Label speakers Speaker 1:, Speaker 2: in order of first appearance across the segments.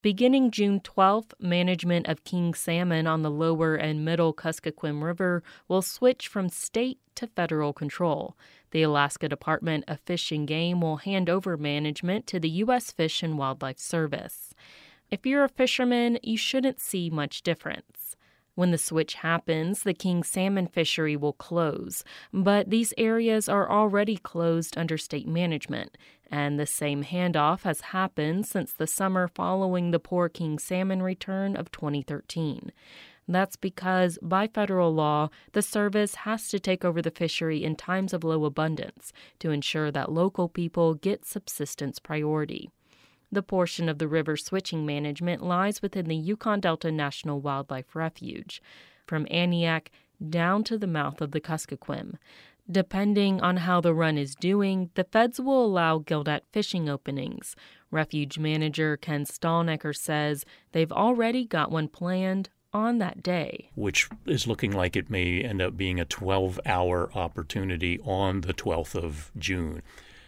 Speaker 1: Beginning June 12th, management of king salmon on the lower and middle Kuskokwim River will switch from state to federal control. The Alaska Department of Fish and Game will hand over management to the U.S. Fish and Wildlife Service. If you're a fisherman, you shouldn't see much difference. When the switch happens, the king salmon fishery will close, but these areas are already closed under state management, and the same handoff has happened since the summer following the poor king salmon return of 2013. That's because, by federal law, the service has to take over the fishery in times of low abundance to ensure that local people get subsistence priority. The portion of the river switching management lies within the Yukon Delta National Wildlife Refuge, from Aniak down to the mouth of the Kuskokwim. Depending on how the run is doing, the feds will allow gillet fishing openings. Refuge manager Ken Stalnecker says they've already got one planned on that day,
Speaker 2: which is looking like it may end up being a 12-hour opportunity on the 12th of June.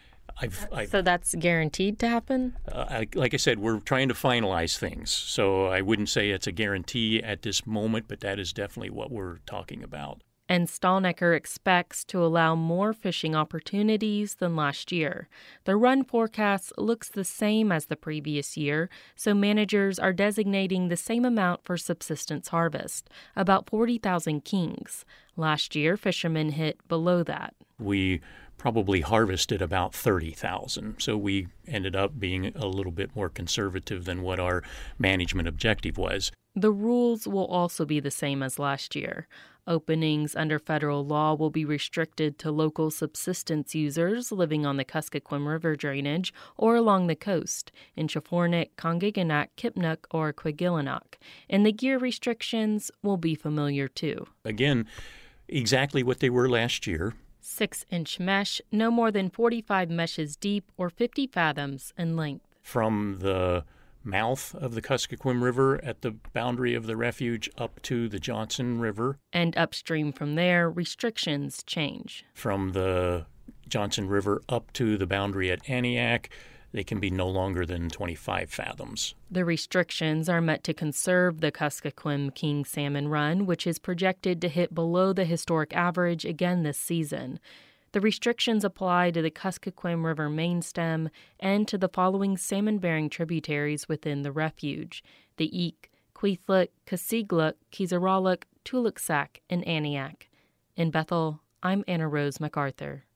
Speaker 1: So that's guaranteed to happen?
Speaker 2: Like I said, we're trying to finalize things. So I wouldn't say it's a guarantee at this moment, but that is definitely what we're talking about.
Speaker 1: And Stalnecker expects to allow more fishing opportunities than last year. The run forecast looks the same as the previous year, so managers are designating the same amount for subsistence harvest, about 40,000 kings. Last year, fishermen hit below that.
Speaker 2: We probably harvested about 30,000. So we ended up being a little bit more conservative than what our management objective was.
Speaker 1: The rules will also be the same as last year. Openings under federal law will be restricted to local subsistence users living on the Kuskokwim River drainage or along the coast in Chafornik, Kongiganack, Kipnuk, or Kwigillinock. And the gear restrictions will be familiar too.
Speaker 2: Again, exactly what they were last year.
Speaker 1: 6-inch mesh, no more than 45 meshes deep or 50 fathoms in length.
Speaker 2: From the mouth of the Kuskokwim River at the boundary of the refuge up to the Johnson River.
Speaker 1: And upstream from there, restrictions change.
Speaker 2: From the Johnson River up to the boundary at Aniak, they can be no longer than 25 fathoms.
Speaker 1: The restrictions are meant to conserve the Kuskokwim king salmon run, which is projected to hit below the historic average again this season. The restrictions apply to the Kuskokwim River main stem and to the following salmon-bearing tributaries within the refuge: the Eek, Kwethluk, Kasigluk, Kizaraluk, Tuluksak, and Aniak. In Bethel, I'm Anna Rose MacArthur.